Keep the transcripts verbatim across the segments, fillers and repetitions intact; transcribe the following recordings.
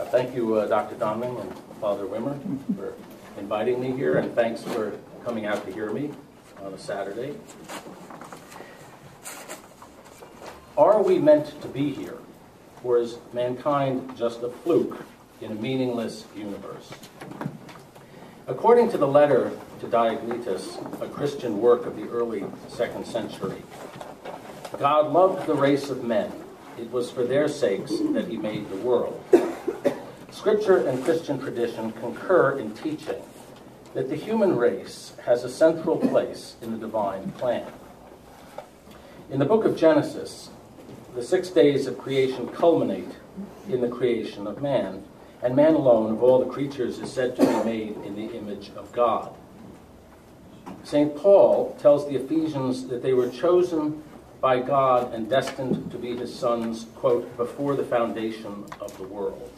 thank you, uh, Doctor Donman and Father Wimmer, for inviting me here, and thanks for coming out to hear me on a Saturday. Are we meant to be here, or is mankind just a fluke in a meaningless universe? According to the letter to Diognetus, a Christian work of the early second century, God loved the race of men. It was for their sakes that he made the world. Scripture and Christian tradition concur in teaching that the human race has a central place in the divine plan. In the book of Genesis, the six days of creation culminate in the creation of man, and man alone of all the creatures is said to be made in the image of God. Saint Paul tells the Ephesians that they were chosen by God and destined to be his sons, quote, before the foundation of the world.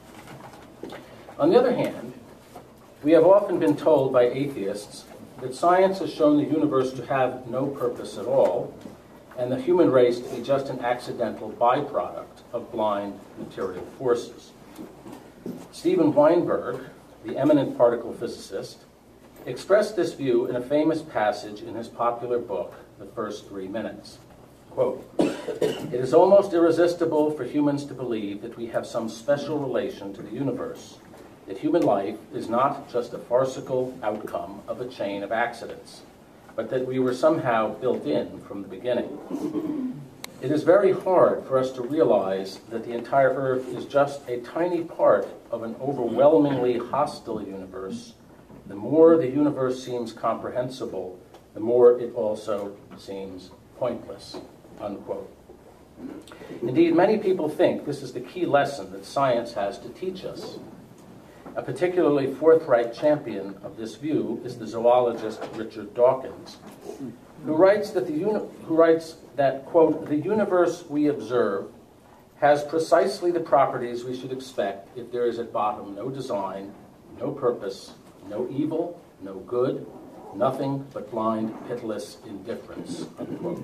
On the other hand, we have often been told by atheists that science has shown the universe to have no purpose at all, and the human race to be just an accidental byproduct of blind material forces. Steven Weinberg, the eminent particle physicist, expressed this view in a famous passage in his popular book, The First Three Minutes. Quote, "It is almost irresistible for humans to believe that we have some special relation to the universe, that human life is not just a farcical outcome of a chain of accidents, but that we were somehow built in from the beginning. It is very hard for us to realize that the entire Earth is just a tiny part of an overwhelmingly hostile universe. The more the universe seems comprehensible, the more it also seems pointless." Unquote. Indeed, many people think this is the key lesson that science has to teach us. A particularly forthright champion of this view is the zoologist Richard Dawkins, who writes that the uni- who writes that, quote, "The universe we observe has precisely the properties we should expect if there is at bottom no design, no purpose, no evil, no good, nothing but blind, pitiless indifference," unquote.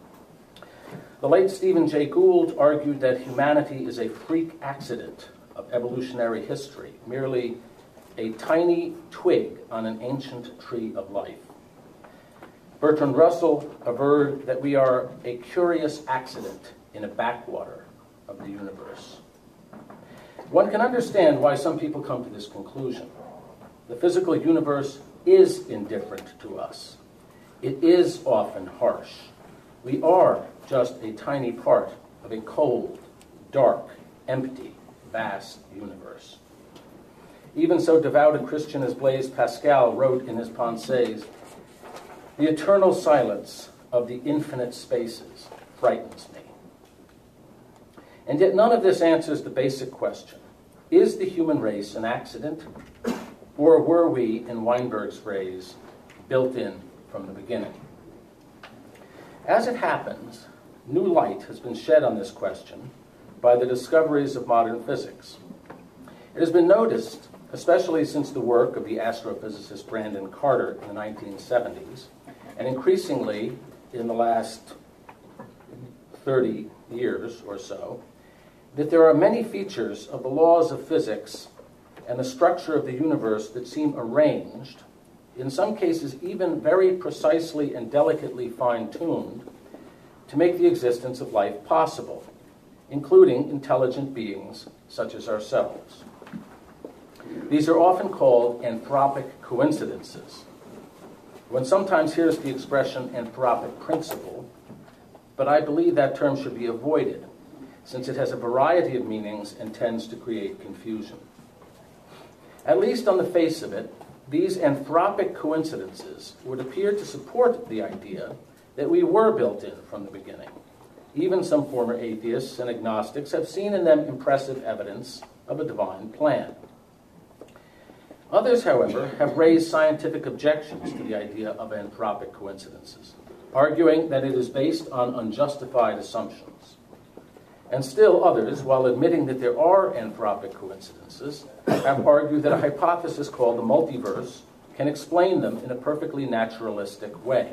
The late Stephen Jay Gould argued that humanity is a freak accident of evolutionary history, merely a tiny twig on an ancient tree of life. Bertrand Russell averred that we are a curious accident in a backwater of the universe. One can understand why some people come to this conclusion. The physical universe is indifferent to us. It is often harsh. We are just a tiny part of a cold, dark, empty, vast universe. Even so devout a Christian as Blaise Pascal wrote in his Pensées, "The eternal silence of the infinite spaces frightens me." And yet none of this answers the basic question: is the human race an accident, or were we, in Weinberg's phrase, built in from the beginning? As it happens, new light has been shed on this question by the discoveries of modern physics. It has been noticed, especially since the work of the astrophysicist Brandon Carter in the nineteen seventies, and increasingly in the last thirty years or so, that there are many features of the laws of physics and the structure of the universe that seem arranged, in some cases even very precisely and delicately fine-tuned, to make the existence of life possible, including intelligent beings such as ourselves. These are often called anthropic coincidences. One sometimes hears the expression anthropic principle, but I believe that term should be avoided, since it has a variety of meanings and tends to create confusion. At least on the face of it, these anthropic coincidences would appear to support the idea that we were built in from the beginning. Even some former atheists and agnostics have seen in them impressive evidence of a divine plan. Others, however, have raised scientific objections to the idea of anthropic coincidences, arguing that it is based on unjustified assumptions. And still others, while admitting that there are anthropic coincidences, have argued that a hypothesis called the multiverse can explain them in a perfectly naturalistic way.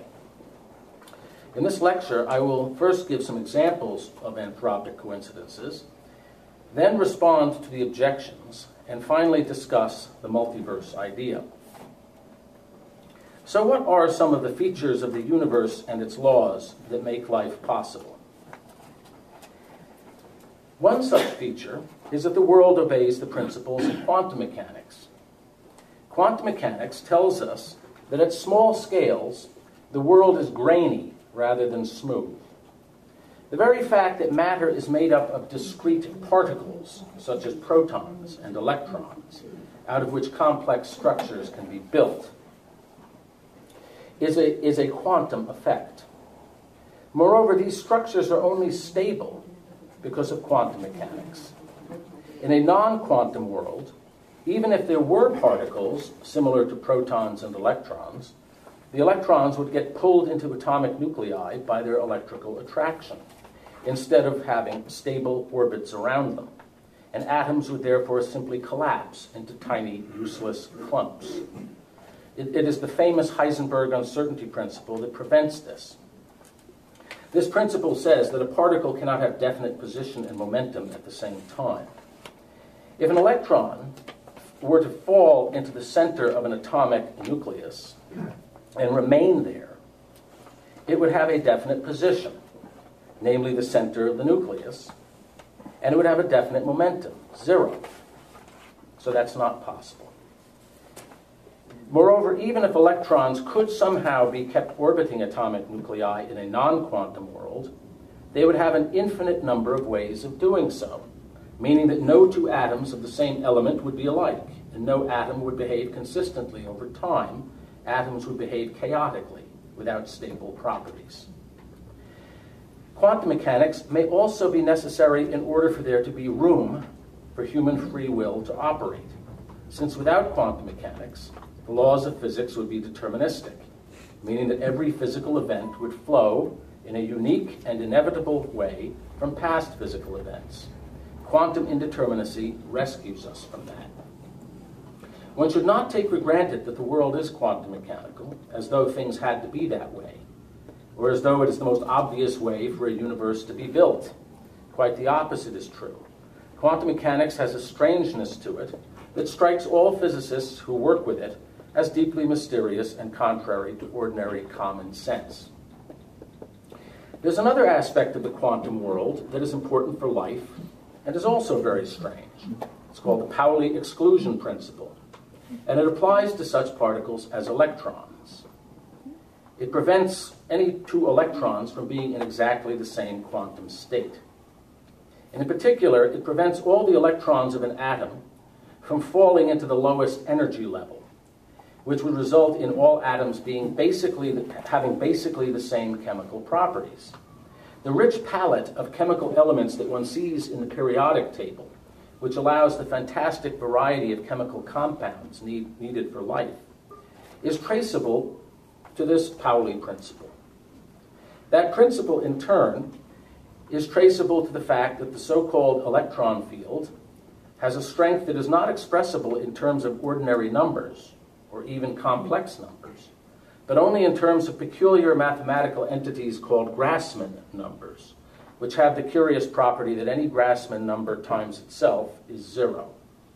In this lecture, I will first give some examples of anthropic coincidences, then respond to the objections, and finally discuss the multiverse idea. So what are some of the features of the universe and its laws that make life possible? One such feature is that the world obeys the principles of quantum mechanics. Quantum mechanics tells us that at small scales, the world is grainy rather than smooth. The very fact that matter is made up of discrete particles, such as protons and electrons, out of which complex structures can be built, is a, is a quantum effect. Moreover, these structures are only stable because of quantum mechanics. In a non-quantum world, even if there were particles similar to protons and electrons, the electrons would get pulled into atomic nuclei by their electrical attraction, instead of having stable orbits around them, and atoms would therefore simply collapse into tiny, useless clumps. It, it is the famous Heisenberg uncertainty principle that prevents this. This principle says that a particle cannot have definite position and momentum at the same time. If an electron were to fall into the center of an atomic nucleus and remain there, it would have a definite position, namely the center of the nucleus, and it would have a definite momentum, zero. So that's not possible. Moreover, even if electrons could somehow be kept orbiting atomic nuclei in a non-quantum world, they would have an infinite number of ways of doing so, meaning that no two atoms of the same element would be alike, and no atom would behave consistently over time. Atoms would behave chaotically, without stable properties. Quantum mechanics may also be necessary in order for there to be room for human free will to operate, since without quantum mechanics, the laws of physics would be deterministic, meaning that every physical event would flow in a unique and inevitable way from past physical events. Quantum indeterminacy rescues us from that. One should not take for granted that the world is quantum mechanical, as though things had to be that way, or as though it is the most obvious way for a universe to be built. Quite the opposite is true. Quantum mechanics has a strangeness to it that strikes all physicists who work with it as deeply mysterious and contrary to ordinary common sense. There's another aspect of the quantum world that is important for life and is also very strange. It's called the Pauli exclusion principle, and it applies to such particles as electrons. It prevents any two electrons from being in exactly the same quantum state. And in particular, it prevents all the electrons of an atom from falling into the lowest energy level, which would result in all atoms being basically the, having basically the same chemical properties. The rich palette of chemical elements that one sees in the periodic table, which allows the fantastic variety of chemical compounds need, needed for life, is traceable to this Pauli principle. That principle, in turn, is traceable to the fact that the so-called electron field has a strength that is not expressible in terms of ordinary numbers, or even complex numbers, but only in terms of peculiar mathematical entities called Grassmann numbers, which have the curious property that any Grassmann number times itself is zero.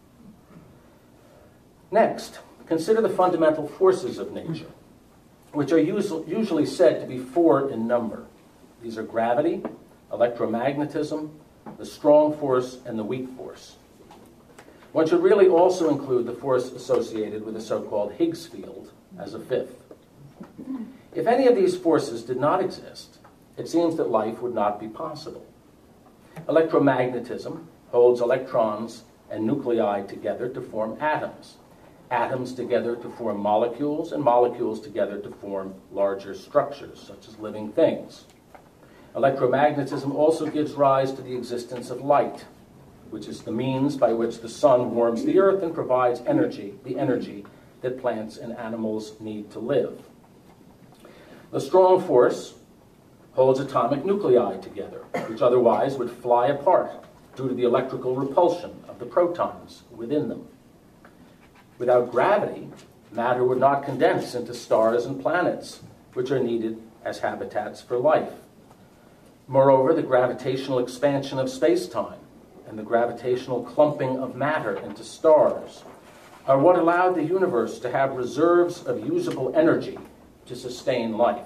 Next, consider the fundamental forces of nature, which are usual, usually said to be four in number. These are gravity, electromagnetism, the strong force, and the weak force. One should really also include the force associated with the so-called Higgs field as a fifth. If any of these forces did not exist, it seems that life would not be possible. Electromagnetism holds electrons and nuclei together to form atoms, atoms together to form molecules, and molecules together to form larger structures, such as living things. Electromagnetism also gives rise to the existence of light, which is the means by which the sun warms the earth and provides energy, the energy that plants and animals need to live. The strong force holds atomic nuclei together, which otherwise would fly apart due to the electrical repulsion of the protons within them. Without gravity, matter would not condense into stars and planets, which are needed as habitats for life. Moreover, the gravitational expansion of space-time and the gravitational clumping of matter into stars are what allowed the universe to have reserves of usable energy to sustain life.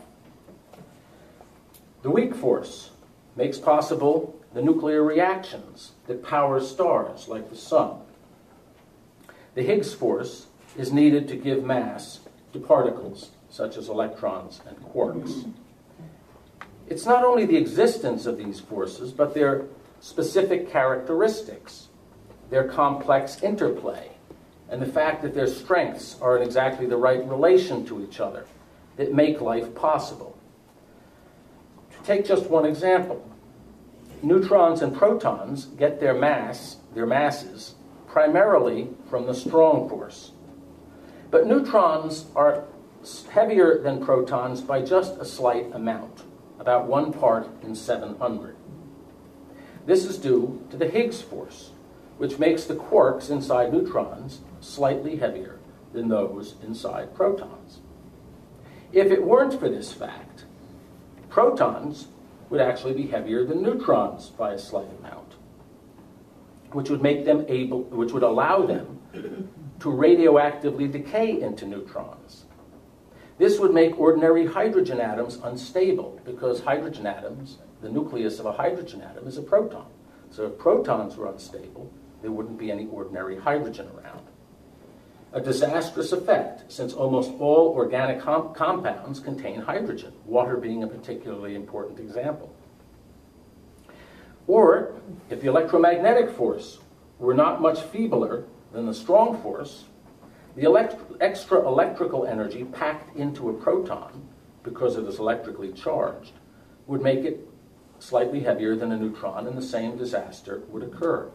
The weak force makes possible the nuclear reactions that power stars like the sun. The Higgs force is needed to give mass to particles such as electrons and quarks. It's not only the existence of these forces, but their specific characteristics, their complex interplay, and the fact that their strengths are in exactly the right relation to each other that make life possible. To take just one example, neutrons and protons get their mass, their masses, primarily from the strong force. But neutrons are heavier than protons by just a slight amount, about one part in seven hundred. This is due to the Higgs force, which makes the quarks inside neutrons slightly heavier than those inside protons. If it weren't for this fact, protons would actually be heavier than neutrons by a slight amount, which would make them able, which would allow them to radioactively decay into neutrons. This would make ordinary hydrogen atoms unstable, because hydrogen atoms, the nucleus of a hydrogen atom is a proton. So if protons were unstable, there wouldn't be any ordinary hydrogen around. A disastrous effect, since almost all organic com- compounds contain hydrogen, water being a particularly important example. Or, if the electromagnetic force were not much feebler than the strong force, the elect- extra electrical energy packed into a proton, because it is electrically charged, would make it slightly heavier than a neutron, and the same disaster would occur.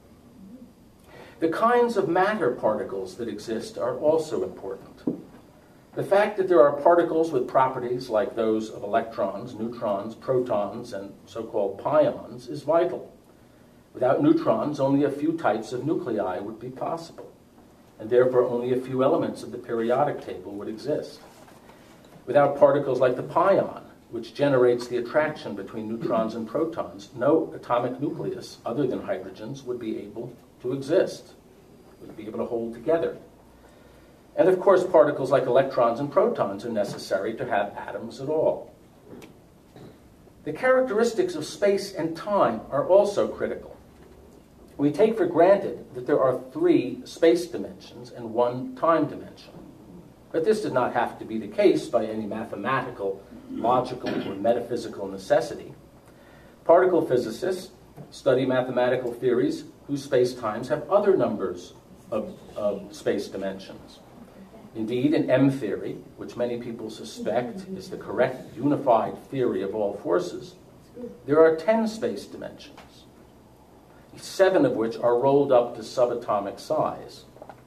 The kinds of matter particles that exist are also important. The fact that there are particles with properties like those of electrons, neutrons, protons, and so-called pions is vital. Without neutrons, only a few types of nuclei would be possible, and therefore only a few elements of the periodic table would exist. Without particles like the pion, which generates the attraction between neutrons and protons, no atomic nucleus other than hydrogens would be able to exist, would be able to hold together. And of course, particles like electrons and protons are necessary to have atoms at all. The characteristics of space and time are also critical. We take for granted that there are three space dimensions and one time dimension. But this did not have to be the case by any mathematical, logical, or metaphysical necessity. Particle physicists study mathematical theories whose space-times have other numbers of, of space dimensions. Indeed, in M theory, which many people suspect is the correct unified theory of all forces, there are ten space dimensions, seven of which are rolled up to subatomic size.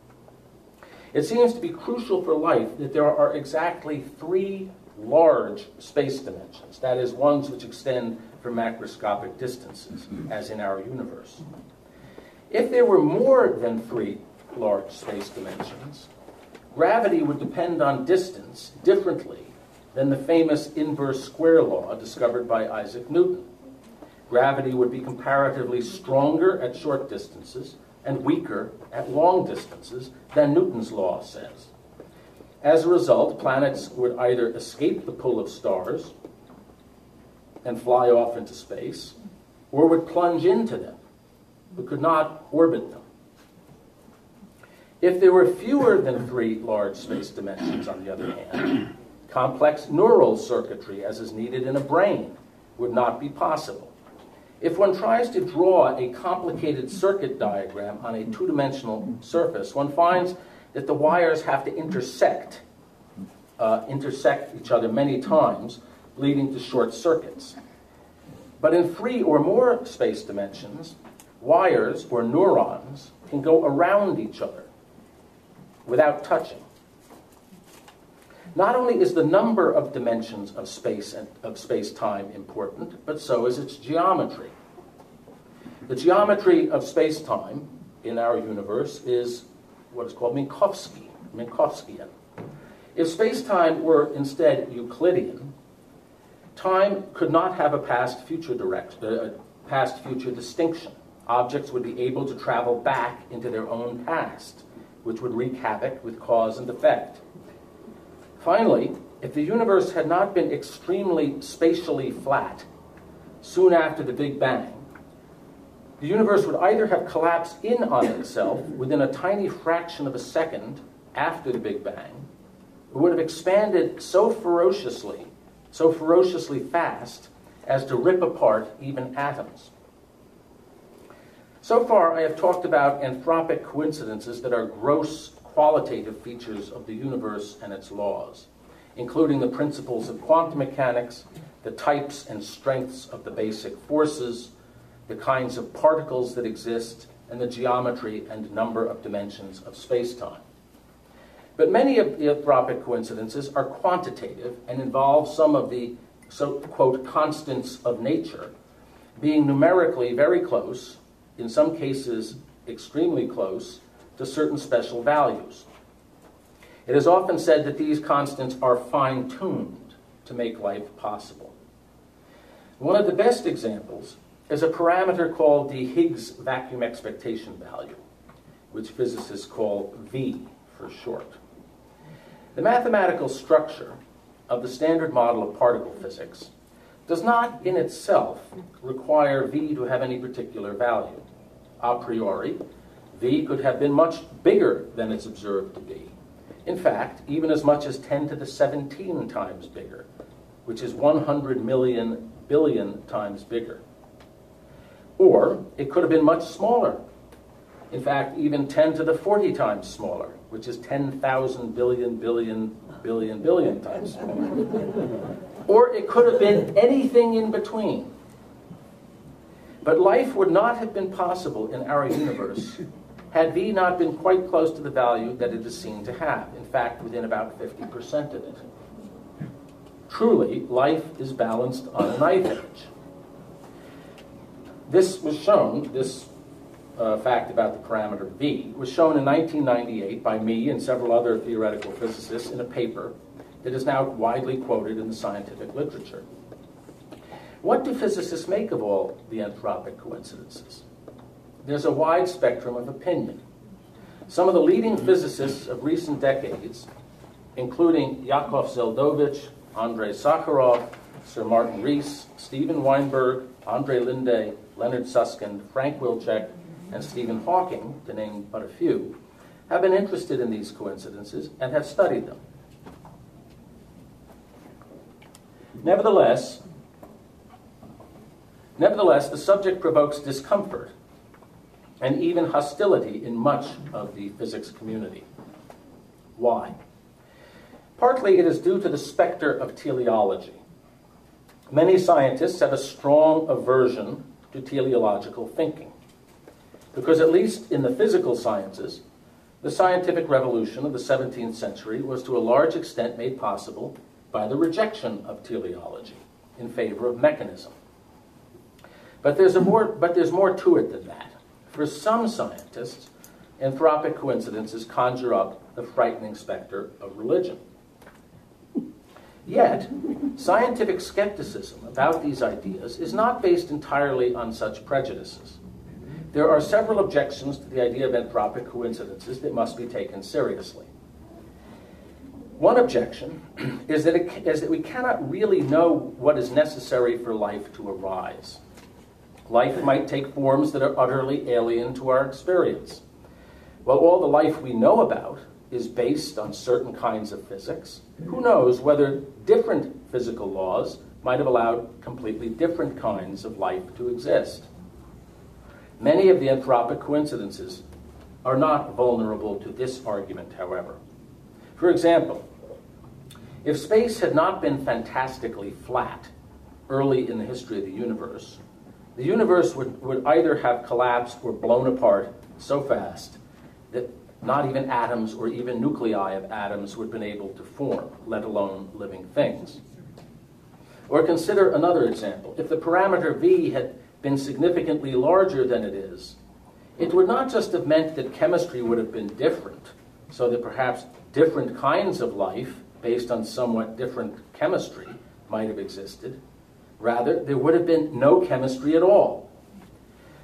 It seems to be crucial for life that there are exactly three large space dimensions, that is, ones which extend for macroscopic distances, as in our universe. If there were more than three large space dimensions, gravity would depend on distance differently than the famous inverse square law discovered by Isaac Newton. Gravity would be comparatively stronger at short distances and weaker at long distances than Newton's law says. As a result, planets would either escape the pull of stars and fly off into space, or would plunge into them, but could not orbit them. If there were fewer than three large space dimensions, on the other hand, complex neural circuitry, as is needed in a brain, would not be possible. If one tries to draw a complicated circuit diagram on a two-dimensional surface, one finds that the wires have to intersect, uh, intersect each other many times, leading to short circuits. But in three or more space dimensions, wires, or neurons, can go around each other without touching. Not only is the number of dimensions of space and of space-time important, but so is its geometry. The geometry of space-time in our universe is what is called Minkowski, Minkowskian. If space-time were instead Euclidean, time could not have a past-future direct, uh, past-future distinction. Objects would be able to travel back into their own past, which would wreak havoc with cause and effect. Finally, if the universe had not been extremely spatially flat soon after the Big Bang, the universe would either have collapsed in on itself within a tiny fraction of a second after the Big Bang, or would have expanded so ferociously, so ferociously fast as to rip apart even atoms. So far, I have talked about anthropic coincidences that are gross qualitative features of the universe and its laws, including the principles of quantum mechanics, the types and strengths of the basic forces, the kinds of particles that exist, and the geometry and number of dimensions of space-time. But many of the anthropic coincidences are quantitative and involve some of the, so, quote, constants of nature being numerically very close, in some cases extremely close, to certain special values. It is often said that these constants are fine-tuned to make life possible. One of the best examples is a parameter called the Higgs vacuum expectation value, which physicists call V for short. The mathematical structure of the standard model of particle physics does not in itself require V to have any particular value. A priori, V could have been much bigger than it's observed to be. In fact, even as much as ten to the seventeen times bigger, which is one hundred million billion times bigger. Or it could have been much smaller. In fact, even ten to the forty times smaller, which is ten thousand billion billion billion billion times smaller. Or it could have been anything in between. But life would not have been possible in our universe had V not been quite close to the value that it is seen to have, in fact, within about fifty percent of it. Truly, life is balanced on a knife edge. This was shown, this uh, fact about the parameter V, was shown in nineteen ninety-eight by me and several other theoretical physicists in a paper that is now widely quoted in the scientific literature. What do physicists make of all the anthropic coincidences? There's a wide spectrum of opinion. Some of the leading physicists of recent decades, including Yakov Zeldovich, Andrei Sakharov, Sir Martin Rees, Steven Weinberg, Andrei Linde, Leonard Susskind, Frank Wilczek, and Stephen Hawking, to name but a few, have been interested in these coincidences and have studied them. Nevertheless, nevertheless, the subject provokes discomfort and even hostility in much of the physics community. Why? Partly it is due to the specter of teleology. Many scientists have a strong aversion to teleological thinking, because at least in the physical sciences, the scientific revolution of the seventeenth century was to a large extent made possible by the rejection of teleology in favor of mechanism. But there's, a more, but there's more to it than that. For some scientists, anthropic coincidences conjure up the frightening specter of religion. Yet, scientific skepticism about these ideas is not based entirely on such prejudices. There are several objections to the idea of anthropic coincidences that must be taken seriously. One objection is that, it, is that we cannot really know what is necessary for life to arise. Life might take forms that are utterly alien to our experience. While all the life we know about is based on certain kinds of physics, who knows whether different physical laws might have allowed completely different kinds of life to exist. Many of the anthropic coincidences are not vulnerable to this argument, however. For example, if space had not been fantastically flat early in the history of the universe, the universe would, would either have collapsed or blown apart so fast that not even atoms or even nuclei of atoms would have been able to form, let alone living things. Or consider another example. If the parameter V had been significantly larger than it is, it would not just have meant that chemistry would have been different, so that perhaps different kinds of life based on somewhat different chemistry might have existed. Rather, there would have been no chemistry at all.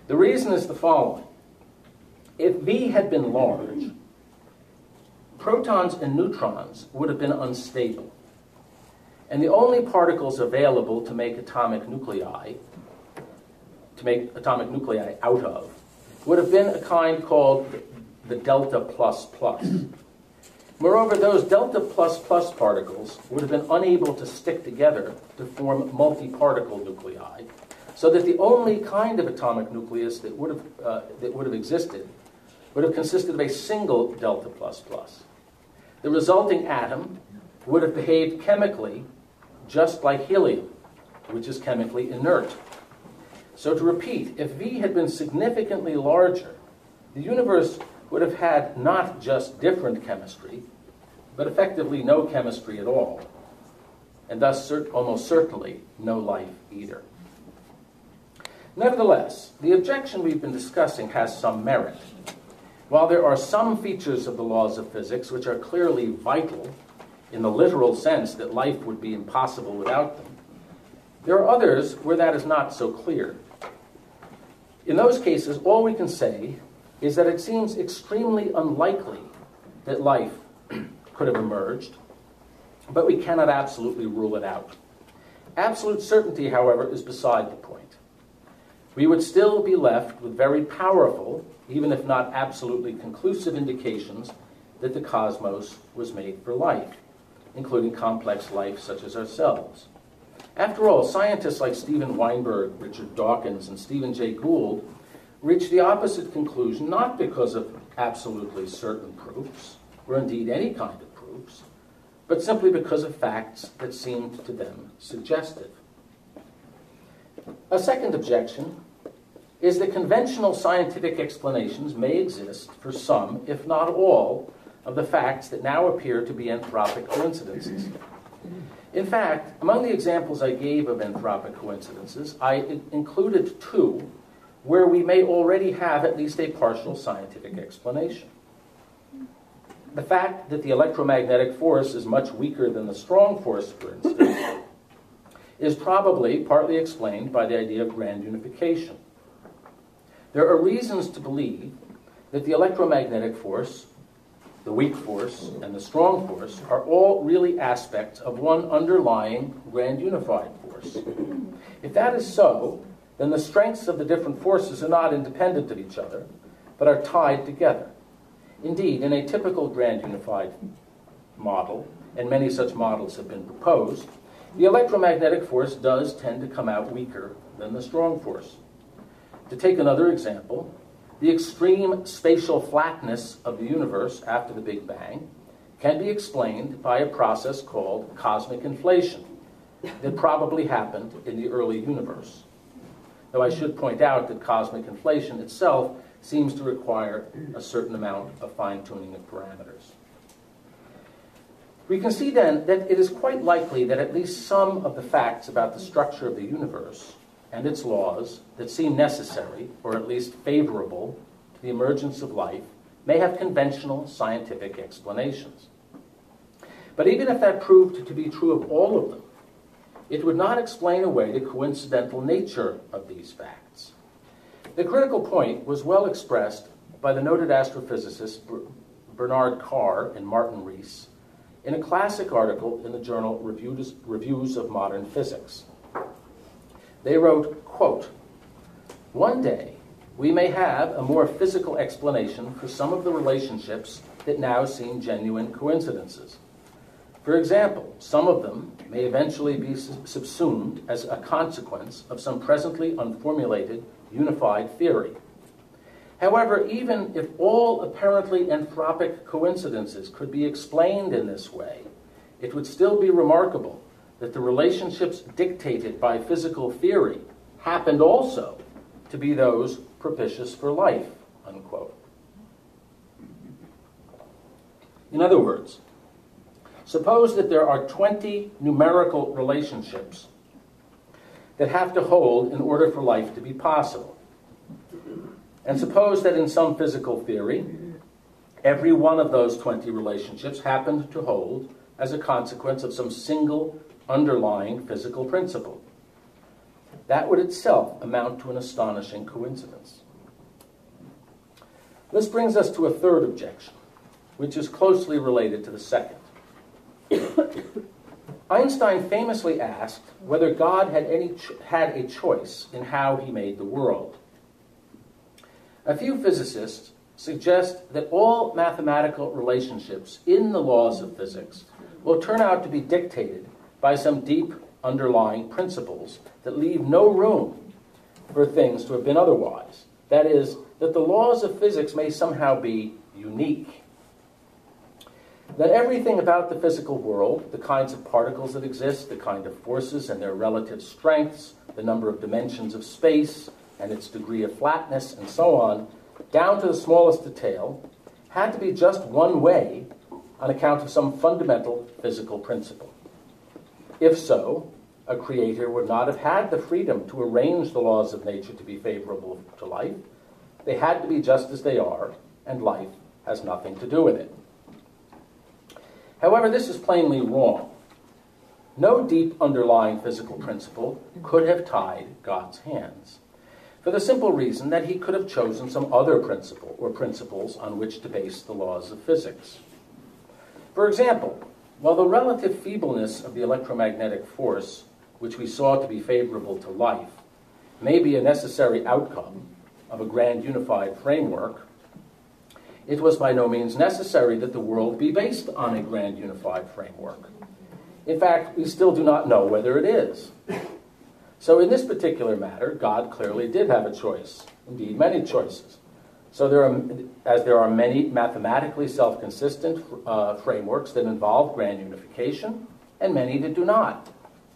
The reason is the following. If V had been large, protons and neutrons would have been unstable. And the only particles available to make atomic nuclei, to make atomic nuclei out of, would have been a kind called the delta plus plus. Moreover, those delta plus plus particles would have been unable to stick together to form multi-particle nuclei, so that the only kind of atomic nucleus that would have, uh, that would have existed would have consisted of a single delta plus plus. The resulting atom would have behaved chemically just like helium, which is chemically inert. So to repeat, if V had been significantly larger, the universe would have had not just different chemistry, but effectively no chemistry at all, and thus cert- almost certainly no life either. Nevertheless, the objection we've been discussing has some merit. While there are some features of the laws of physics which are clearly vital, in the literal sense that life would be impossible without them, there are others where that is not so clear. In those cases, all we can say is that it seems extremely unlikely that life could have emerged, but we cannot absolutely rule it out. Absolute certainty, however, is beside the point. We would still be left with very powerful, even if not absolutely conclusive, indications that the cosmos was made for life, including complex life such as ourselves. After all, scientists like Steven Weinberg, Richard Dawkins, and Stephen Jay Gould reached the opposite conclusion not because of absolutely certain proofs, or indeed any kind of proofs, but simply because of facts that seemed to them suggestive. A second objection is that conventional scientific explanations may exist for some, if not all, of the facts that now appear to be anthropic coincidences. In fact, among the examples I gave of anthropic coincidences, I included two where we may already have at least a partial scientific explanation. The fact that the electromagnetic force is much weaker than the strong force, for instance, is probably partly explained by the idea of grand unification. There are reasons to believe that the electromagnetic force, the weak force, and the strong force are all really aspects of one underlying grand unified force. If that is so, then the strengths of the different forces are not independent of each other, but are tied together. Indeed, in a typical grand unified model, and many such models have been proposed, the electromagnetic force does tend to come out weaker than the strong force. To take another example, the extreme spatial flatness of the universe after the Big Bang can be explained by a process called cosmic inflation that probably happened in the early universe. Though I should point out that cosmic inflation itself seems to require a certain amount of fine-tuning of parameters. We can see then that it is quite likely that at least some of the facts about the structure of the universe and its laws that seem necessary, or at least favorable, to the emergence of life may have conventional scientific explanations. But even if that proved to be true of all of them, it would not explain away the coincidental nature of these facts. The critical point was well expressed by the noted astrophysicist Bernard Carr and Martin Rees in a classic article in the journal Reviews, Reviews of Modern Physics. They wrote, quote, "One day, we may have a more physical explanation for some of the relationships that now seem genuine coincidences. For example, some of them may eventually be subsumed as a consequence of some presently unformulated unified theory. However, even if all apparently anthropic coincidences could be explained in this way, it would still be remarkable that the relationships dictated by physical theory happened also to be those propitious for life," unquote. In other words, suppose that there are twenty numerical relationships that have to hold in order for life to be possible. And suppose that in some physical theory, every one of those twenty relationships happened to hold as a consequence of some single underlying physical principle. that would itself amount to an astonishing coincidence. This brings us to a third objection, which is closely related to the second. Einstein famously asked whether God had, any ch- had a choice in how he made the world. A few physicists suggest that all mathematical relationships in the laws of physics will turn out to be dictated by some deep underlying principles that leave no room for things to have been otherwise. That is, that the laws of physics may somehow be unique. That everything about the physical world, the kinds of particles that exist, the kind of forces and their relative strengths, the number of dimensions of space and its degree of flatness, and so on, down to the smallest detail, had to be just one way on account of some fundamental physical principle. If so, a creator would not have had the freedom to arrange the laws of nature to be favorable to life. They had to be just as they are, and life has nothing to do with it. However, this is plainly wrong. No deep underlying physical principle could have tied God's hands, for the simple reason that he could have chosen some other principle or principles on which to base the laws of physics. For example, while the relative feebleness of the electromagnetic force, which we saw to be favorable to life, may be a necessary outcome of a grand unified framework, it was by no means necessary that the world be based on a grand unified framework. In fact, we still do not know whether it is. So in this particular matter, God clearly did have a choice, indeed many choices. So there are, as there are many mathematically self-consistent uh, frameworks that involve grand unification, and many that do not.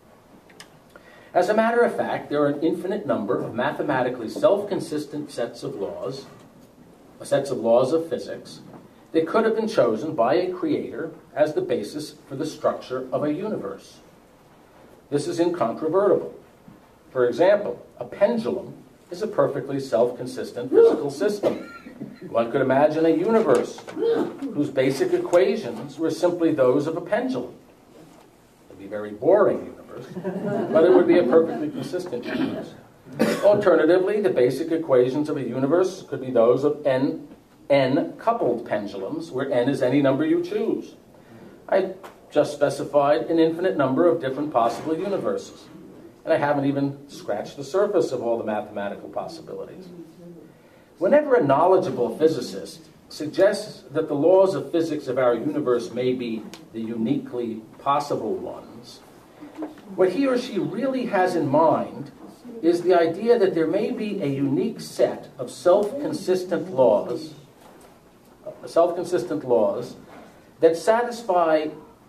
As a matter of fact, there are an infinite number of mathematically self-consistent sets of laws, sets of laws of physics, that could have been chosen by a creator as the basis for the structure of a universe. This is incontrovertible. For example, a pendulum is a perfectly self-consistent physical system. One could imagine a universe whose basic equations were simply those of a pendulum. It would be a very boring universe, but it would be a perfectly consistent universe. Alternatively, the basic equations of a universe could be those of n, n coupled pendulums, where n is any number you choose. I just specified an infinite number of different possible universes, and I haven't even scratched the surface of all the mathematical possibilities. Whenever a knowledgeable physicist suggests that the laws of physics of our universe may be the uniquely possible ones, what he or she really has in mind is the idea that there may be a unique set of self-consistent laws, self-consistent laws that satisfy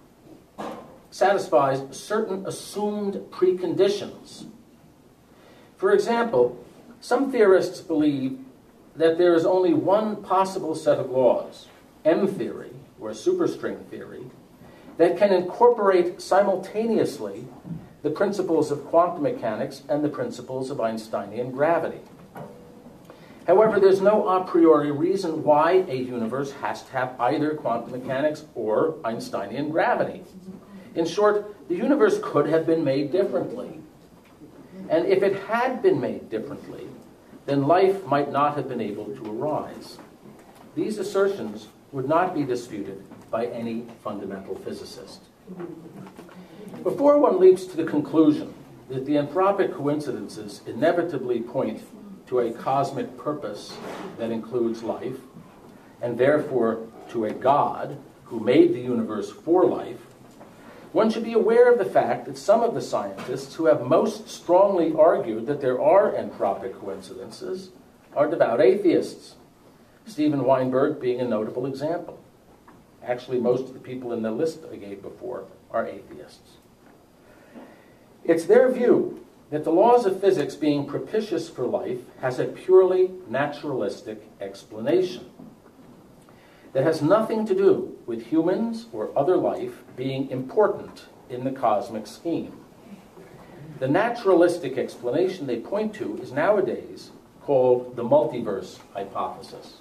satisfies certain assumed preconditions. For example, some theorists believe that there is only one possible set of laws, M theory, or superstring theory, that can incorporate simultaneously the principles of quantum mechanics and the principles of Einsteinian gravity. However, there's no a priori reason why a universe has to have either quantum mechanics or Einsteinian gravity. In short, the universe could have been made differently. And if it had been made differently, then life might not have been able to arise. These assertions would not be disputed by any fundamental physicist. Before one leaps to the conclusion that the anthropic coincidences inevitably point to a cosmic purpose that includes life, and therefore to a God who made the universe for life, one should be aware of the fact that some of the scientists who have most strongly argued that there are anthropic coincidences are devout atheists, Steven Weinberg being a notable example. Actually, most of the people in the list I gave before are atheists. It's their view that the laws of physics being propitious for life has a purely naturalistic explanation that has nothing to do with humans or other life being important in the cosmic scheme. The naturalistic explanation they point to is nowadays called the multiverse hypothesis.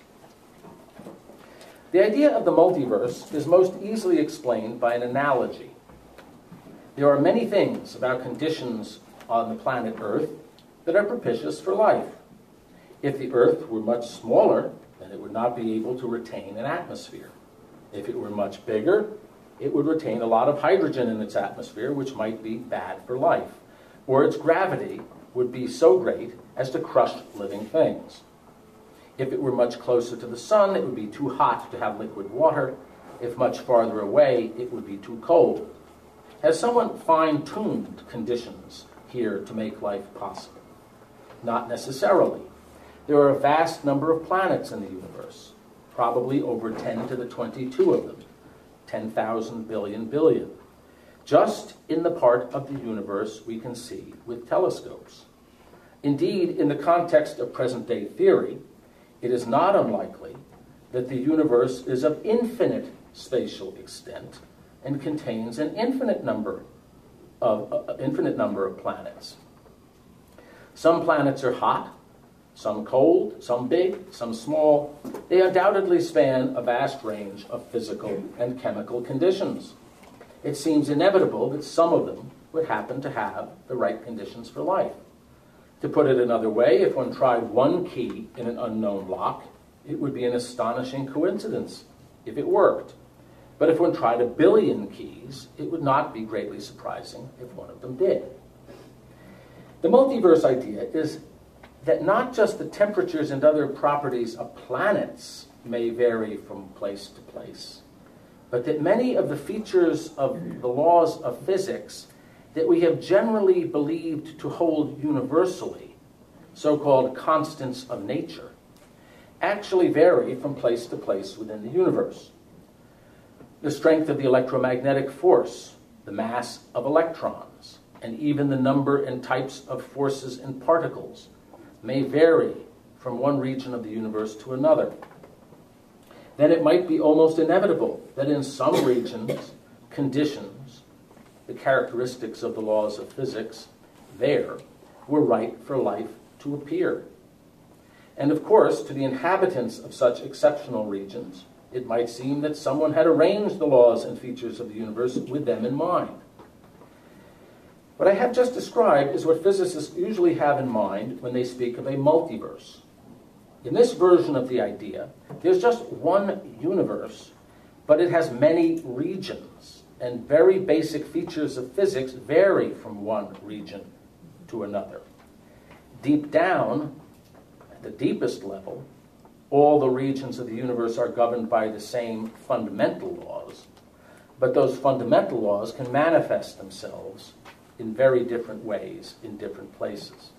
The idea of the multiverse is most easily explained by an analogy. There are many things about conditions on the planet Earth that are propitious for life. If the Earth were much smaller, then it would not be able to retain an atmosphere. If it were much bigger, it would retain a lot of hydrogen in its atmosphere, which might be bad for life. Or its gravity would be so great as to crush living things. If it were much closer to the sun, it would be too hot to have liquid water. If much farther away, it would be too cold. Has someone fine-tuned conditions here to make life possible? Not necessarily. There are a vast number of planets in the universe, probably over ten to the twenty-two of them, ten thousand billion billion, just in the part of the universe we can see with telescopes. Indeed, in the context of present-day theory, it is not unlikely that the universe is of infinite spatial extent and contains an infinite number of uh, infinite number of planets. Some planets are hot, some cold, some big, some small. They undoubtedly span a vast range of physical and chemical conditions. It seems inevitable that some of them would happen to have the right conditions for life. To put it another way, if one tried one key in an unknown lock, it would be an astonishing coincidence if it worked. But if one tried a billion keys, it would not be greatly surprising if one of them did. The multiverse idea is that not just the temperatures and other properties of planets may vary from place to place, but that many of the features of the laws of physics that we have generally believed to hold universally, so-called constants of nature, actually vary from place to place within the universe. The strength of the electromagnetic force, the mass of electrons, and even the number and types of forces in particles may vary from one region of the universe to another. Then it might be almost inevitable that in some regions, conditions, the characteristics of the laws of physics there were right for life to appear. And of course, to the inhabitants of such exceptional regions, it might seem that someone had arranged the laws and features of the universe with them in mind. What I have just described is what physicists usually have in mind when they speak of a multiverse. In this version of the idea, there's just one universe, but it has many regions, and very basic features of physics vary from one region to another. Deep down, at the deepest level, all the regions of the universe are governed by the same fundamental laws, but those fundamental laws can manifest themselves in very different ways in different places.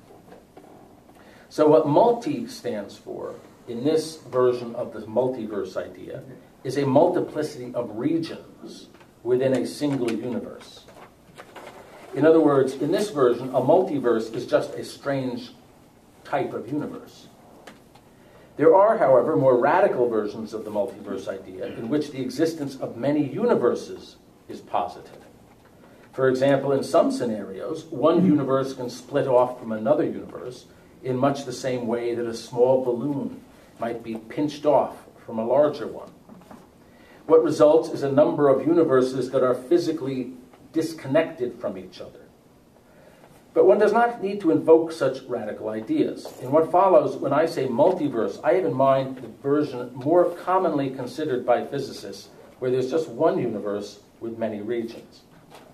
So what multi stands for in this version of the multiverse idea is a multiplicity of regions within a single universe. In other words, in this version, a multiverse is just a strange type of universe. There are, however, more radical versions of the multiverse idea in which the existence of many universes is posited. For example, in some scenarios, one universe can split off from another universe in much the same way that a small balloon might be pinched off from a larger one. What results is a number of universes that are physically disconnected from each other. But one does not need to invoke such radical ideas. In what follows, when I say multiverse, I have in mind the version more commonly considered by physicists, where there's just one universe with many regions.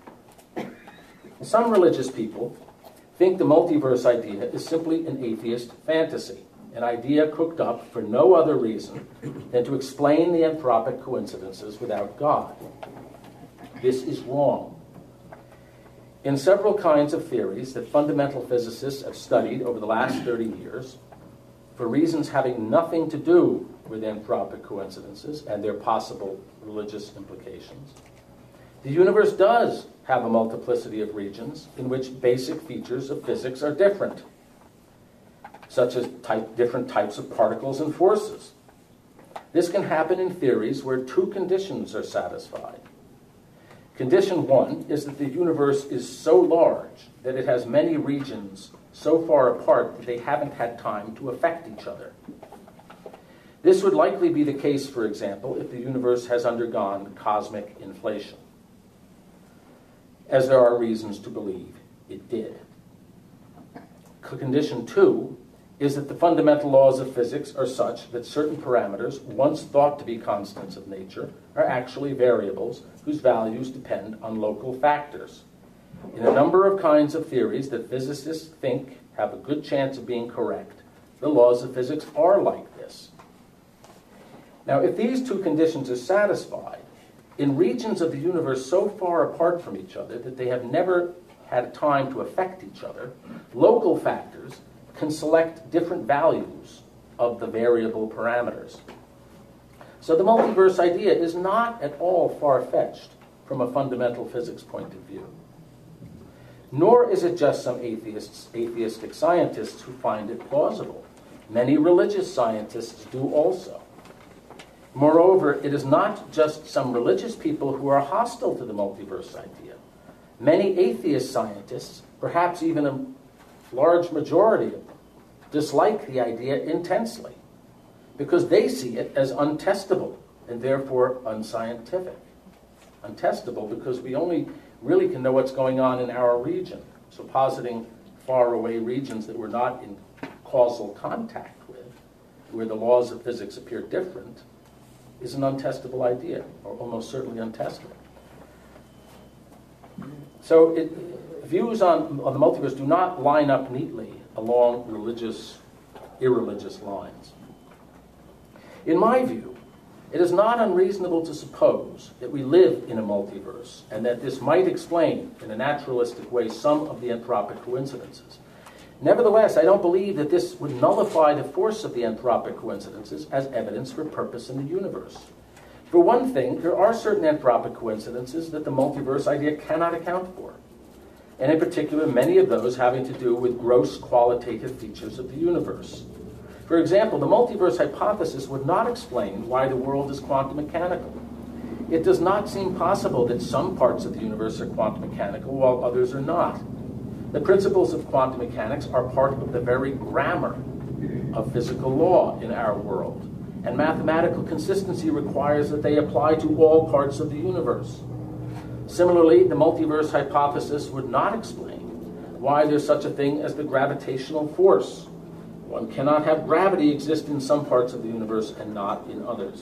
Some religious people think the multiverse idea is simply an atheist fantasy, an idea cooked up for no other reason than to explain the anthropic coincidences without God. This is wrong. In several kinds of theories that fundamental physicists have studied over the last thirty years, for reasons having nothing to do with anthropic coincidences and their possible religious implications, the universe does have a multiplicity of regions in which basic features of physics are different, such as type, different types of particles and forces. This can happen in theories where two conditions are satisfied. Condition one is that the universe is so large that it has many regions so far apart that they haven't had time to affect each other. This would likely be the case, for example, if the universe has undergone cosmic inflation, as there are reasons to believe it did. condition two is that the fundamental laws of physics are such that certain parameters, once thought to be constants of nature, are actually variables whose values depend on local factors. In a number of kinds of theories that physicists think have a good chance of being correct, the laws of physics are like this. Now, if these two conditions are satisfied, in regions of the universe so far apart from each other that they have never had time to affect each other, local factors can select different values of the variable parameters. So the multiverse idea is not at all far-fetched from a fundamental physics point of view. Nor is it just some atheists, atheistic scientists who find it plausible. Many religious scientists do also. Moreover, it is not just some religious people who are hostile to the multiverse idea. Many atheist scientists, perhaps even a large majority of them, dislike the idea intensely because they see it as untestable and therefore unscientific. Untestable because we only really can know what's going on in our region. So positing faraway regions that we're not in causal contact with, where the laws of physics appear different, is an untestable idea, or almost certainly untestable. So it, views on, on the multiverse do not line up neatly along religious, irreligious lines. In my view, it is not unreasonable to suppose that we live in a multiverse and that this might explain, in a naturalistic way, some of the anthropic coincidences. Nevertheless, I don't believe that this would nullify the force of the anthropic coincidences as evidence for purpose in the universe. For one thing, there are certain anthropic coincidences that the multiverse idea cannot account for, and in particular, many of those having to do with gross qualitative features of the universe. For example, the multiverse hypothesis would not explain why the world is quantum mechanical. It does not seem possible that some parts of the universe are quantum mechanical while others are not. The principles of quantum mechanics are part of the very grammar of physical law in our world, and mathematical consistency requires that they apply to all parts of the universe. Similarly, the multiverse hypothesis would not explain why there's such a thing as the gravitational force. One cannot have gravity exist in some parts of the universe and not in others.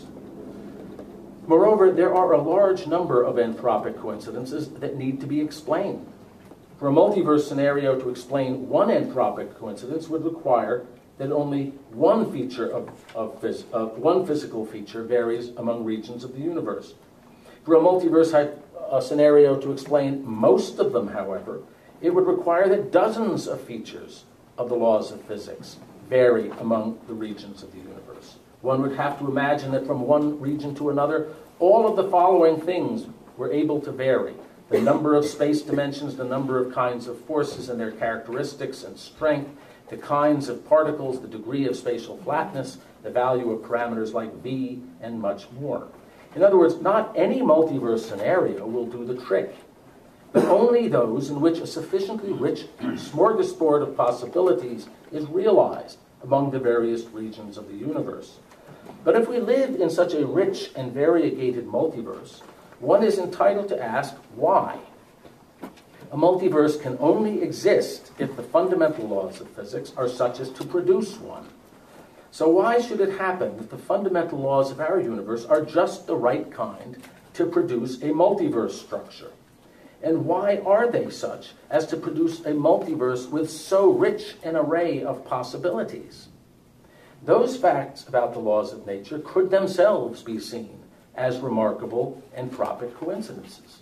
Moreover, there are a large number of anthropic coincidences that need to be explained. For a multiverse scenario to explain one anthropic coincidence would require that only one feature of, of, phys- of one physical feature varies among regions of the universe. For a multiverse hy- a scenario to explain most of them, however, it would require that dozens of features of the laws of physics vary among the regions of the universe. One would have to imagine that from one region to another, all of the following things were able to vary: the number of space dimensions, the number of kinds of forces and their characteristics and strength, the kinds of particles, the degree of spatial flatness, the value of parameters like V, and much more. In other words, not any multiverse scenario will do the trick, but only those in which a sufficiently rich smorgasbord of possibilities is realized among the various regions of the universe. But if we live in such a rich and variegated multiverse, one is entitled to ask why. A multiverse can only exist if the fundamental laws of physics are such as to produce one. So why should it happen that the fundamental laws of our universe are just the right kind to produce a multiverse structure? And why are they such as to produce a multiverse with so rich an array of possibilities? Those facts about the laws of nature could themselves be seen as remarkable anthropic coincidences.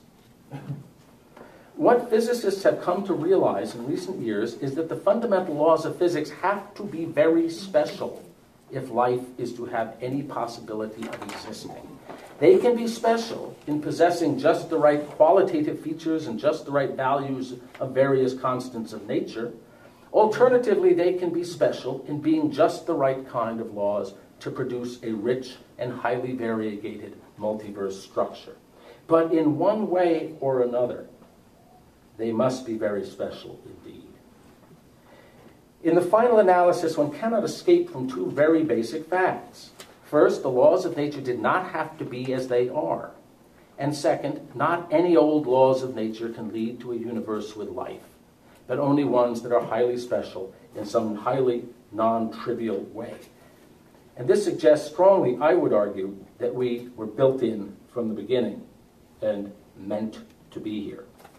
What physicists have come to realize in recent years is that the fundamental laws of physics have to be very special if life is to have any possibility of existing. They can be special in possessing just the right qualitative features and just the right values of various constants of nature. Alternatively, they can be special in being just the right kind of laws to produce a rich and highly variegated multiverse structure. But in one way or another, they must be very special indeed. In the final analysis, one cannot escape from two very basic facts. First, the laws of nature did not have to be as they are. And second, not any old laws of nature can lead to a universe with life. but only ones that are highly special in some highly non-trivial way. And this suggests strongly, I would argue, that we were built in from the beginning and meant to be here.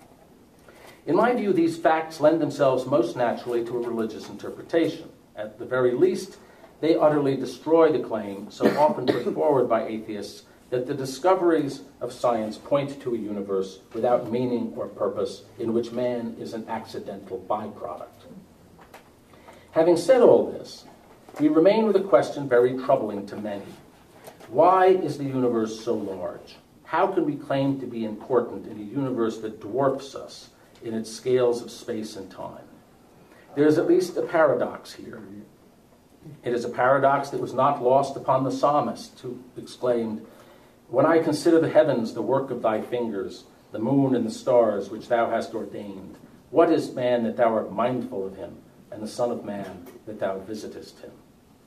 In my view, these facts lend themselves most naturally to a religious interpretation. At the very least, they utterly destroy the claim so often put forward by atheists that the discoveries of science point to a universe without meaning or purpose in which man is an accidental byproduct. Having said all this, we remain with a question very troubling to many. Why is the universe so large? How can we claim to be important in a universe that dwarfs us in its scales of space and time? There is at least a paradox here. It is a paradox that was not lost upon the psalmist, who exclaimed, "When I consider the heavens, the work of thy fingers, the moon and the stars which thou hast ordained, what is man that thou art mindful of him, and the son of man that thou visitest him?"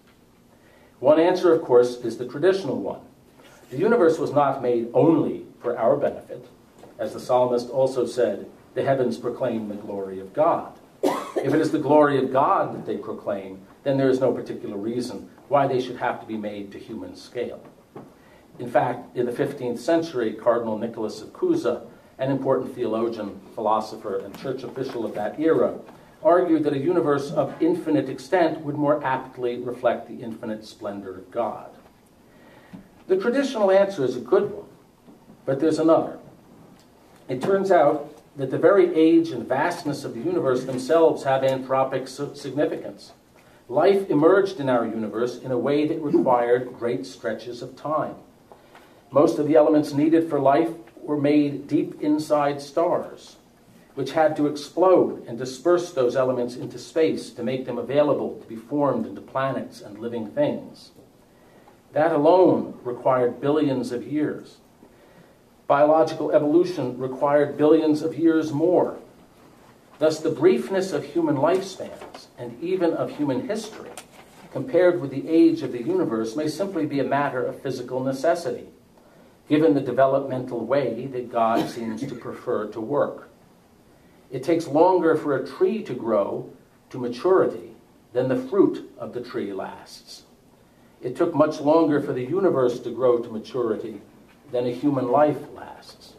One answer, of course, is the traditional one. The universe was not made only for our benefit. As the psalmist also said, the heavens proclaim the glory of God. If it is the glory of God that they proclaim, then there is no particular reason why they should have to be made to human scale. In fact, in the fifteenth century, Cardinal Nicholas of Cusa, an important theologian, philosopher, and church official of that era, argued that a universe of infinite extent would more aptly reflect the infinite splendor of God. The traditional answer is a good one, but there's another. It turns out that the very age and vastness of the universe themselves have anthropic significance. Life emerged in our universe in a way that required great stretches of time. Most of the elements needed for life were made deep inside stars, which had to explode and disperse those elements into space to make them available to be formed into planets and living things. That alone required billions of years. Biological evolution required billions of years more. Thus, the briefness of human lifespans, and even of human history, compared with the age of the universe, may simply be a matter of physical necessity, given the developmental way that God seems to prefer to work. It takes longer for a tree to grow to maturity than the fruit of the tree lasts. It took much longer for the universe to grow to maturity than a human life lasts.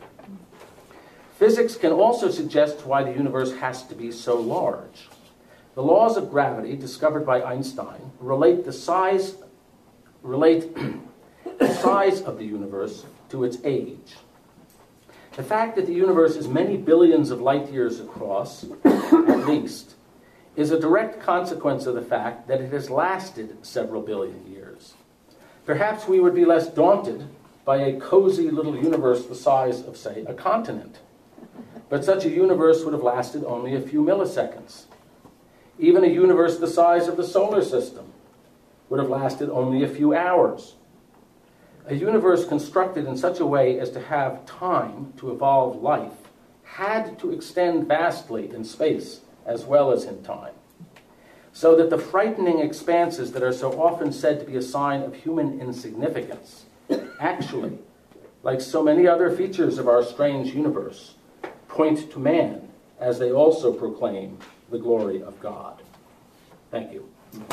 Physics can also suggest why the universe has to be so large. The laws of gravity, discovered by Einstein, relate the size, relate the size of the universe to its age. The fact that the universe is many billions of light years across, at least, is a direct consequence of the fact that it has lasted several billion years. Perhaps we would be less daunted by a cozy little universe the size of, say, a continent. But such a universe would have lasted only a few milliseconds. Even a universe the size of the solar system would have lasted only a few hours. A universe constructed in such a way as to have time to evolve life had to extend vastly in space as well as in time, so that the frightening expanses that are so often said to be a sign of human insignificance actually, like so many other features of our strange universe, point to man as they also proclaim the glory of God. Thank you.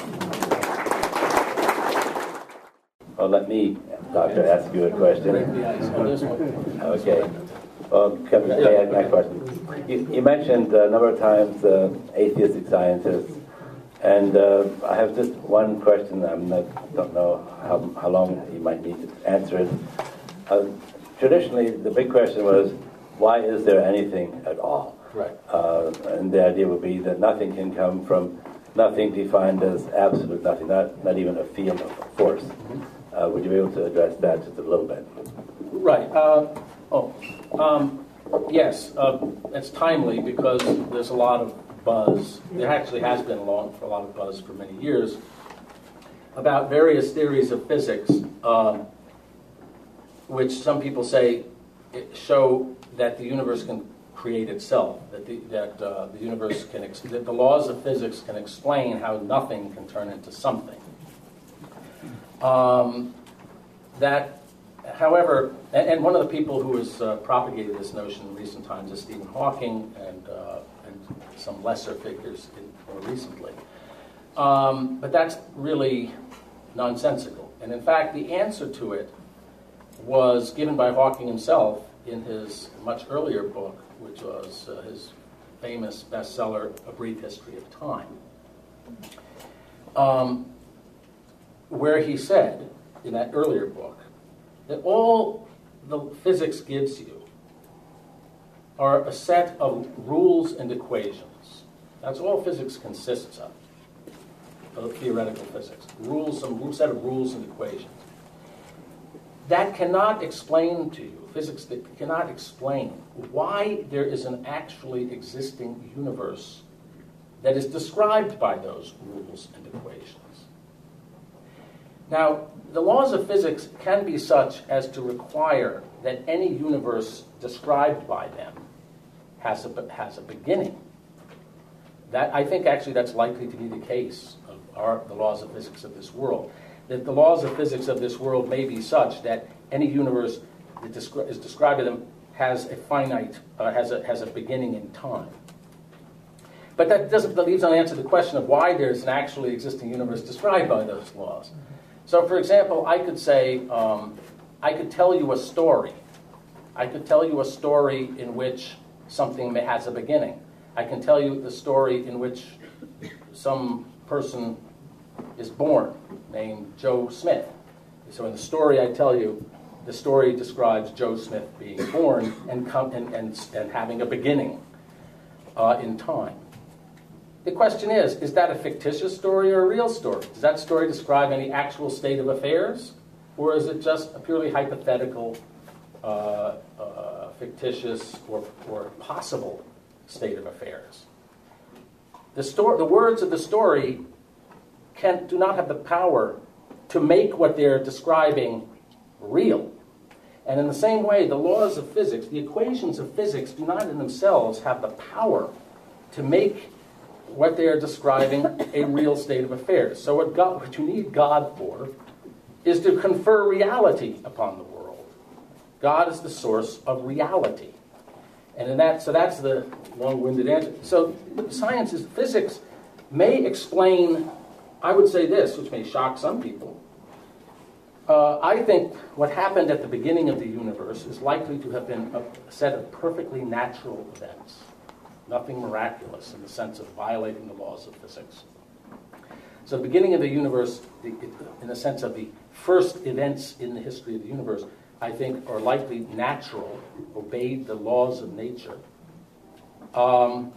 Well, let me, Doctor, ask you a question. Okay. Well, Kevin, may I ask my question? You, you mentioned a number of times uh, atheistic scientists, and uh, I have just one question. I don't know how, how long you might need to answer it. Uh, traditionally, the big question was, why is there anything at all? Right. Uh, and the idea would be that nothing can come from nothing defined as absolute nothing, not, not even a field of force. Mm-hmm. Uh, would you be able to address that just a little bit? Right. Uh, oh, um, yes. Uh, it's timely because there's a lot of buzz. There actually has been a lot, a lot of buzz for many years about various theories of physics, uh, which some people say show that the universe can create itself, that the, that uh, the universe can, ex- that the laws of physics can explain how nothing can turn into something. Um, that, however, and, and one of the people who has uh, propagated this notion in recent times is Stephen Hawking, and, uh, and some lesser figures in, more recently. Um, but that's really nonsensical. And in fact, the answer to it was given by Hawking himself in his much earlier book, which was uh, his famous bestseller, A Brief History of Time, um, where he said, in that earlier book, that all the physics gives you are a set of rules and equations. That's all physics consists of, of theoretical physics. Rules, some set of rules and equations. That cannot explain to you, physics that cannot explain why there is an actually existing universe that is described by those rules and equations. Now, the laws of physics can be such as to require that any universe described by them has a, has a beginning. That, I think actually that's likely to be the case of our, the laws of physics of this world. That the laws of physics of this world may be such that any universe that descri- is described in them has a finite, uh, has a has a beginning in time. But that doesn't that leaves unanswered the question of why there's an actually existing universe described by those laws. So, for example, I could say, um, I could tell you a story. I could tell you a story in which something may, has a beginning. I can tell you the story in which some person is born, named Joe Smith. So in the story I tell you, the story describes Joe Smith being born and, com- and, and, and having a beginning uh, in time. The question is, is that a fictitious story or a real story? Does that story describe any actual state of affairs? Or is it just a purely hypothetical, uh, uh, fictitious, or, or possible state of affairs? The, sto- the words of the story can, do not have the power to make what they're describing real. And in the same way, the laws of physics, the equations of physics, do not in themselves have the power to make what they are describing a real state of affairs. So what, God, what you need God for is to confer reality upon the world. God is the source of reality. And in that, so that's the long-winded answer. So science is, physics may explain, I would say this, which may shock some people. Uh, I think what happened at the beginning of the universe is likely to have been a set of perfectly natural events. Nothing miraculous in the sense of violating the laws of physics. So the beginning of the universe, the, in the sense of the first events in the history of the universe, I think are likely natural, obeyed the laws of nature. Um,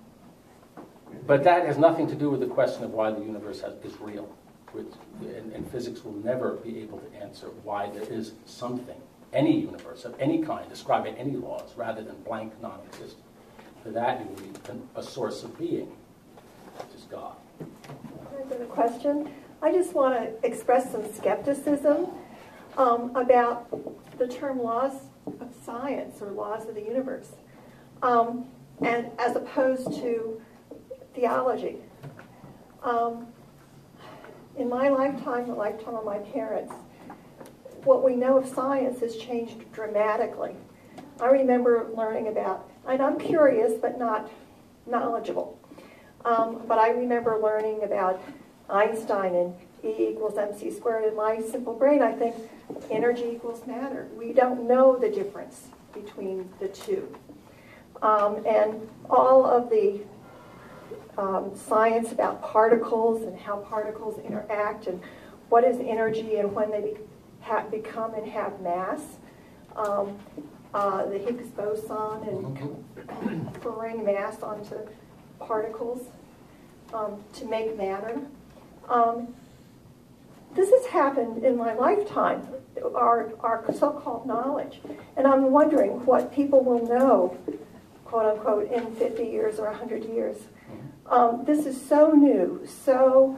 but that has nothing to do with the question of why the universe has, is real. Which, and, and physics will never be able to answer why there is something, any universe of any kind, describing any laws, rather than blank non-existent. For that, you will be a source of being, which is God. I've got a question. I just want to express some skepticism um, about the term laws of science or laws of the universe, um, and as opposed to theology. Um, in my lifetime, the lifetime of my parents, what we know of science has changed dramatically. I remember learning about, and I'm curious but not knowledgeable, um, but I remember learning about Einstein and E equals mc squared. In my simple brain, I think energy equals matter. We don't know the difference between the two. Um, and all of the um, science about particles and how particles interact and what is energy and when they be, ha, become and have mass. Um, uh, the Higgs boson and conferring mass onto particles um, to make matter. Um, this has happened in my lifetime, our, our so-called knowledge. And I'm wondering what people will know, quote unquote, in fifty years or one hundred years. Um, this is so new, so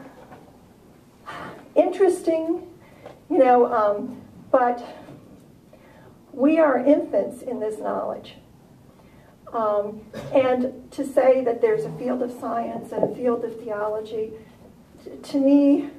interesting, you know, um, but we are infants in this knowledge. Um, and to say that there's a field of science and a field of theology, t- to me,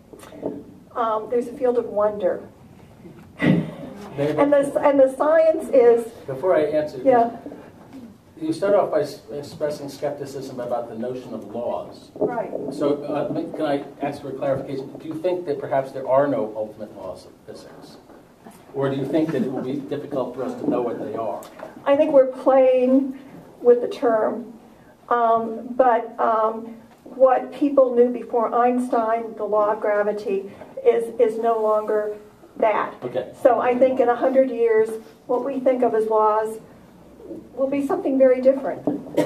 um, there's a field of wonder. and, the, and the science is... Before I answer, yeah. you start off by s- expressing skepticism about the notion of laws. Right. So uh, can I ask for a clarification? Do you think that perhaps there are no ultimate laws of physics? Or do you think that it will be difficult for us to know what they are? I think we're playing with the term. Um, but um, what people knew before Einstein, the law of gravity, is, is no longer that. Okay. So I think in a hundred years, what we think of as laws will be something very different.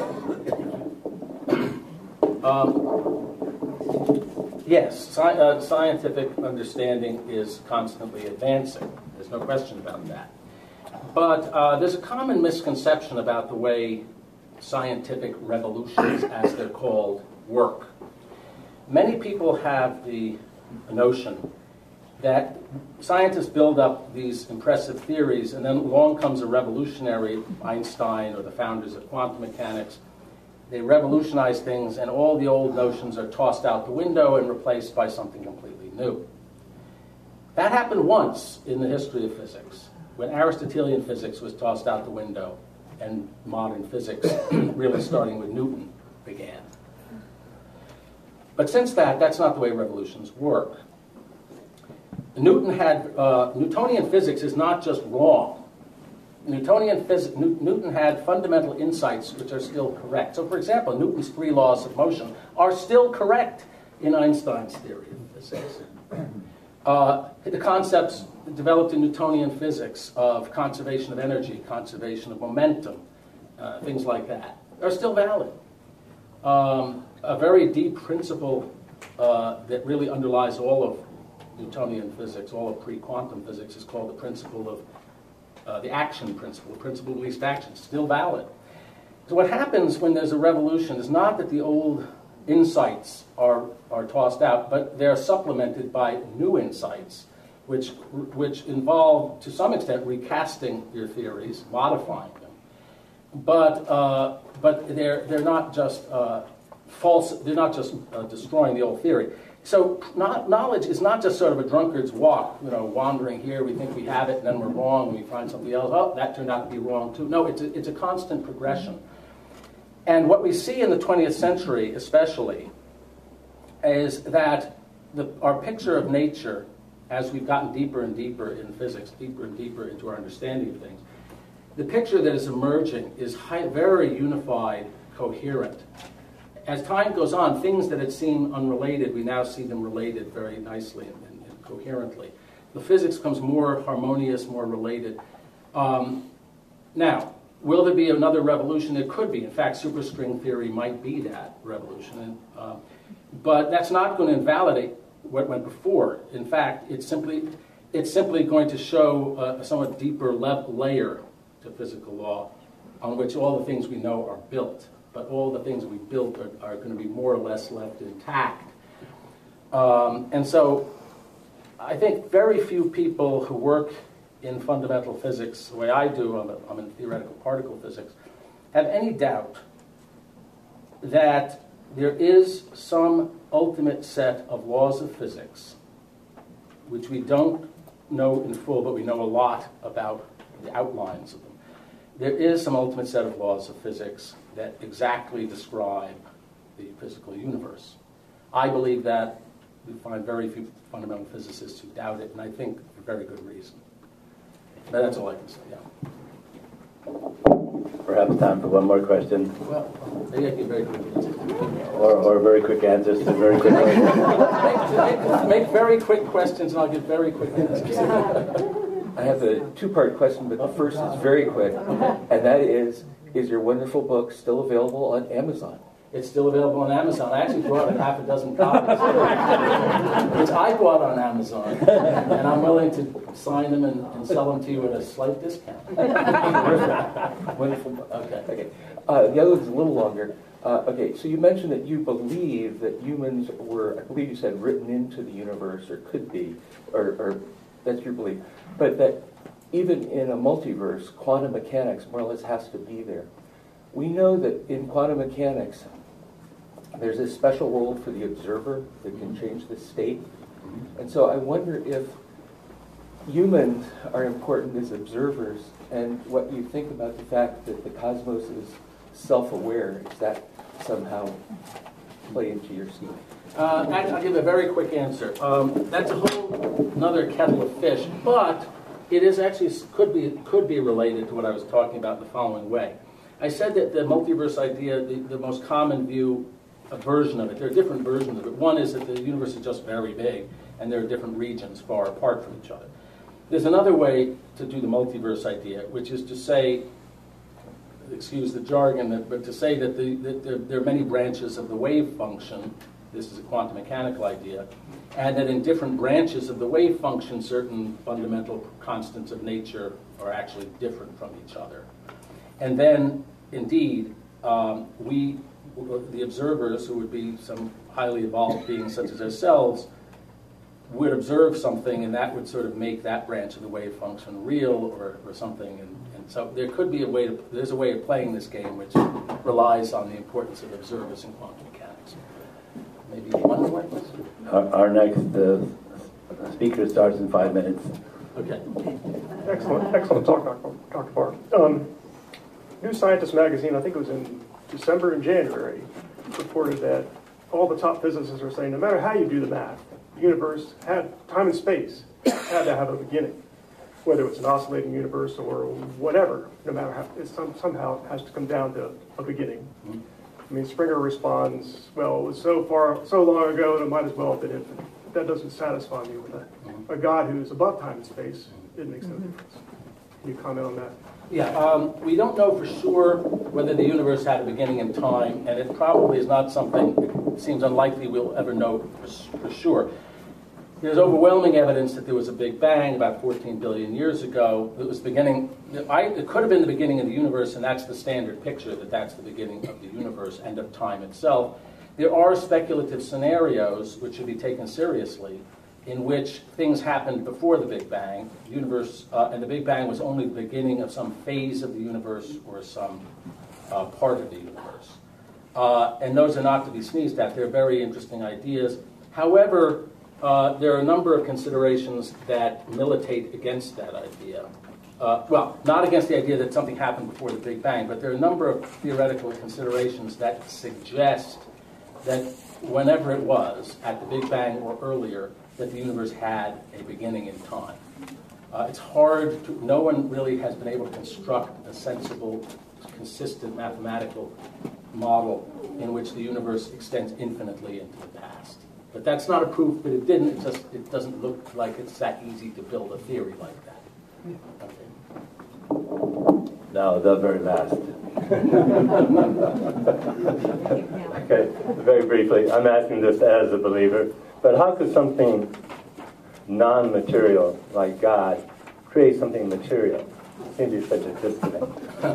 Um, yes, sci- uh, scientific understanding is constantly advancing. There's no question about that. But uh, there's a common misconception about the way scientific revolutions, as they're called, work. Many people have the notion that scientists build up these impressive theories, and then along comes a revolutionary, Einstein or the founders of quantum mechanics. They revolutionize things, and all the old notions are tossed out the window and replaced by something completely new. That happened once in the history of physics, when Aristotelian physics was tossed out the window and modern physics, really starting with Newton, began. But since that, that's not the way revolutions work. Newton had, uh, Newtonian physics is not just wrong. Newtonian phys- New- Newton had fundamental insights which are still correct. So for example, Newton's three laws of motion are still correct in Einstein's theory of physics. Uh, the concepts developed in Newtonian physics of conservation of energy, conservation of momentum, uh, things like that, are still valid. Um, a very deep principle uh, that really underlies all of Newtonian physics, all of pre-quantum physics, is called the principle of uh, the action principle, the principle of least action, still valid. So what happens when there's a revolution is not that the old insights are, are tossed out, but they're supplemented by new insights, which, which involve, to some extent, recasting your theories, modifying them. But, uh, but they're, they're not just uh, false, they're not just uh, destroying the old theory. So not, knowledge is not just sort of a drunkard's walk, you know, wandering here, we think we have it, and then we're wrong, and we find something else, oh, that turned out to be wrong too. No, it's a, it's a constant progression. And what we see in the twentieth century, especially, is that the, our picture of nature, as we've gotten deeper and deeper in physics, deeper and deeper into our understanding of things, the picture that is emerging is high, very unified, coherent. As time goes on, things that had seemed unrelated, we now see them related very nicely and, and, and coherently. The physics becomes more harmonious, more related. Um, now, will there be another revolution? There could be. In fact, superstring theory might be that revolution. And, uh, but that's not going to invalidate what went before. In fact, it's simply, it's simply going to show a somewhat deeper le- layer to physical law on which all the things we know are built. But all the things we built are, are going to be more or less left intact. Um, and so I think very few people who work in fundamental physics, the way I do, I'm, a, I'm in theoretical particle physics, have any doubt that there is some ultimate set of laws of physics which we don't know in full, but we know a lot about the outlines of them. There is some ultimate set of laws of physics that exactly describe the physical universe. I believe that. We find very few fundamental physicists who doubt it, and I think for very good reason. But that's all I can say, yeah. Perhaps time for one more question. Well, maybe I can very quickly. Or, or very quick answers to very quick questions. make, make, make very quick questions, and I'll give very quick answers. I have a two-part question, but the first is very quick, and that is, is your wonderful book still available on Amazon? It's still available on Amazon. I actually brought in half a dozen copies, which I bought on Amazon, and I'm willing to sign them and, and sell them to you at a slight discount. Wonderful book. Okay. Okay. Uh, the other one's a little longer. Uh, okay, so you mentioned that you believe that humans were, I believe you said, written into the universe, or could be, or, or that's your belief, but that even in a multiverse, quantum mechanics more or less has to be there. We know that in quantum mechanics, there's this special world for the observer that can change the state. And so I wonder if humans are important as observers, and what you think about the fact that the cosmos is self-aware, does that somehow play into your scheme? Uh, I'll give a very quick answer. Um, that's a whole another kettle of fish, but it is actually could be could be related to what I was talking about in the following way. I said that the multiverse idea, the, the most common view, a version of it. There are different versions of it. One is that the universe is just very big, and there are different regions far apart from each other. There's another way to do the multiverse idea, which is to say, excuse the jargon, but to say that, the, that there, there are many branches of the wave function. This is a quantum mechanical idea, and that in different branches of the wave function, certain fundamental constants of nature are actually different from each other. And then, indeed, um, we, the observers, who would be some highly evolved beings such as ourselves, would observe something, and that would sort of make that branch of the wave function real or, or something. And, and so there could be a way to, there's a way of playing this game which relies on the importance of observers in quantum mechanics. Maybe one more question? Our, our next uh, speaker starts in five minutes. Okay. Excellent, excellent talk, Doctor Barr. Um, New Scientist magazine, I think it was in December and January, reported that all the top physicists are saying no matter how you do the math, the universe had, time and space had to have a beginning. Whether it's an oscillating universe or whatever, no matter how, it some, somehow has to come down to a beginning. Mm-hmm. I mean, Springer responds, well, it was so far, so long ago, it might as well have been infinite. That doesn't satisfy me with a, mm-hmm. a God who's above time and space. It makes no mm-hmm. difference. Can you comment on that? Yeah, um, we don't know for sure whether the universe had a beginning in time, and it probably is not something, it seems unlikely we'll ever know for, for sure. There's overwhelming evidence that there was a Big Bang about fourteen billion years ago. It was beginning, I, it could have been the beginning of the universe, and that's the standard picture, that that's the beginning of the universe and of time itself. There are speculative scenarios, which should be taken seriously, in which things happened before the Big Bang, the universe, uh, and the Big Bang was only the beginning of some phase of the universe or some uh, part of the universe. Uh, and those are not to be sneezed at. They're very interesting ideas. However, uh, there are a number of considerations that militate against that idea. Uh, well, not against the idea that something happened before the Big Bang, but there are a number of theoretical considerations that suggest that whenever it was, at the Big Bang or earlier, that the universe had a beginning in time. Uh, it's hard to, no one really has been able to construct a sensible, consistent mathematical model in which the universe extends infinitely into the past. But that's not a proof that it didn't, it just, it doesn't look like it's that easy to build a theory like that. Okay. Now, the very last. Okay, very briefly, I'm asking this as a believer, but how could something non-material, like God, create something material? It seems to be such a disconnect.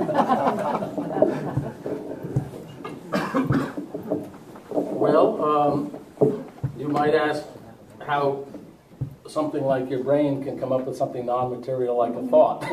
Well, um, you might ask how something like your brain can come up with something non-material like a thought.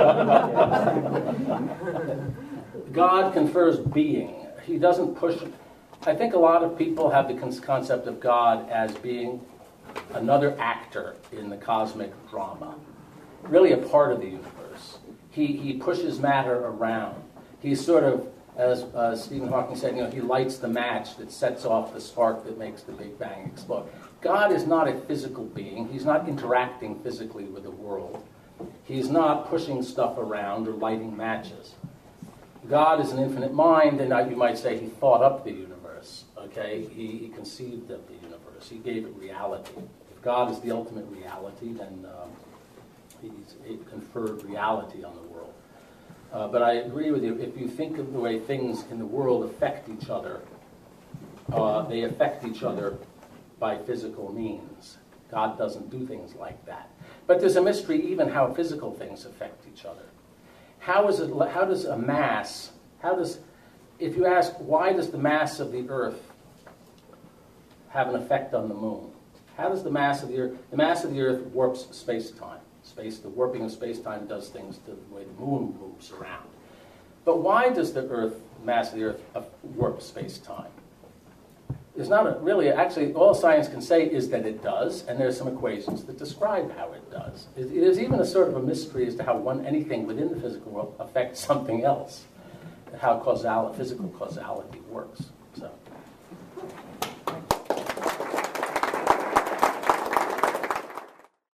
God confers being. He doesn't push. I think a lot of people have the concept of God as being another actor in the cosmic drama, really a part of the universe. He he pushes matter around. He's sort of, as uh, Stephen Hawking said, you know, he lights the match that sets off the spark that makes the Big Bang explode. God is not a physical being. He's not interacting physically with the world. He's not pushing stuff around or lighting matches. God is an infinite mind, and you might say he thought up the universe. Okay, he, he conceived of the universe. He gave it reality. If God is the ultimate reality, then um, he's he conferred reality on the world. Uh, but I agree with you. If you think of the way things in the world affect each other, uh, they affect each other by physical means. God doesn't do things like that. But there's a mystery even how physical things affect each other. How is it? How does a mass? How does, if you ask, why does the mass of the Earth have an effect on the Moon? How does the mass of the Earth? The mass of the Earth warps space-time. Space, the warping of space-time does things to the way the Moon moves around. But why does the Earth, mass of the Earth, warp space-time? There's not a, really, actually, all science can say is that it does, and there's some equations that describe how it does. It, it is even a sort of a mystery as to how one anything within the physical world affects something else. how causal, physical causality works. So.